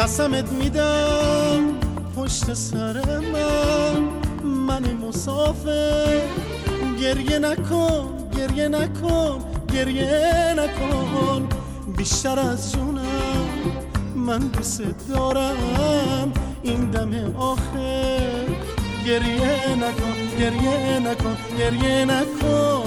قسمت میدم پشت سر من مسافر، گریه نکن گریه نکن گریه نکن، بیشتر از جونم من دوست دارم این دم آخر، گریه نکن گریه نکن گریه نکن.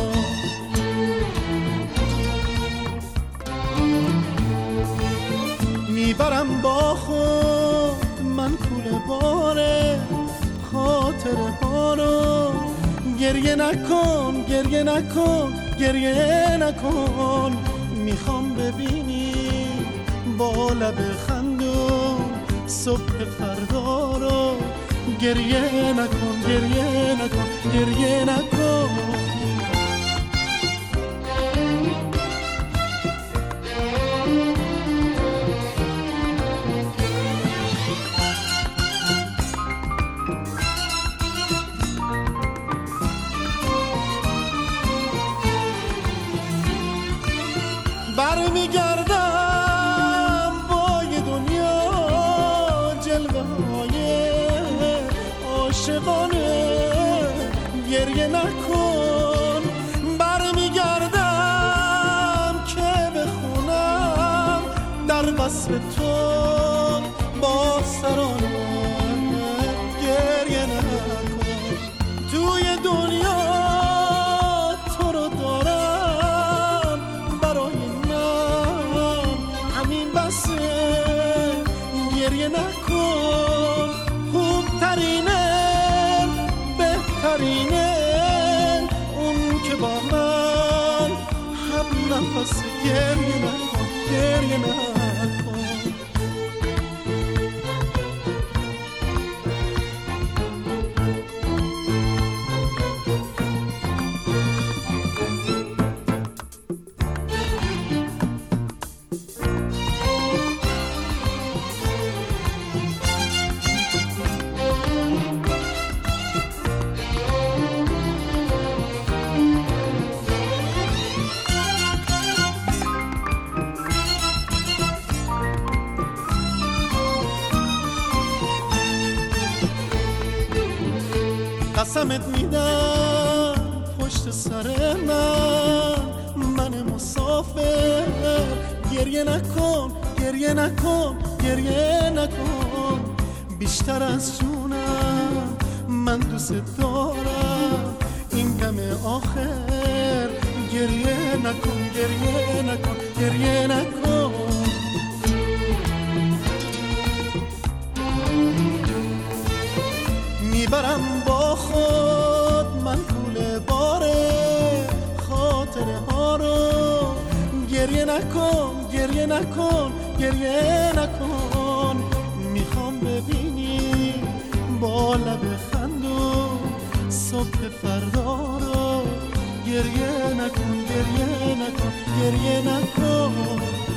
میبرم با خود من کوله باره خاطره ها رو، گریه نکن گریه نکن گریه نکن، میخوام ببینی با لب خندون صبح فردا رو، گریه نکن گریه نکن گریه نکن. برمیگردم با یه دنیا جلوه های عاشقانه، گریه نکن. برمیگردم که بخونم در وصف تو با سرانه، گریه نکن. توی دنیا تو رو دارم برای گریه نکن، خوبترینه بهترینه اون که با من هم نفس، گریه نکن گریه نکن. قسمت میدم پشت سر من مسافر، گریه نکن گریه نکن گریه نکن، بیشتر از جونم من دوست دارم این دم آخر، گریه نکن گریه نکن گریه نکن. میبرم با خود من کوله باره خاطره ها رو، گریه نکن گریه نکن گریه نکن، میخوام ببینی با لب خندون صبح فردا رو، گریه نکن گریه نکن گریه نکن.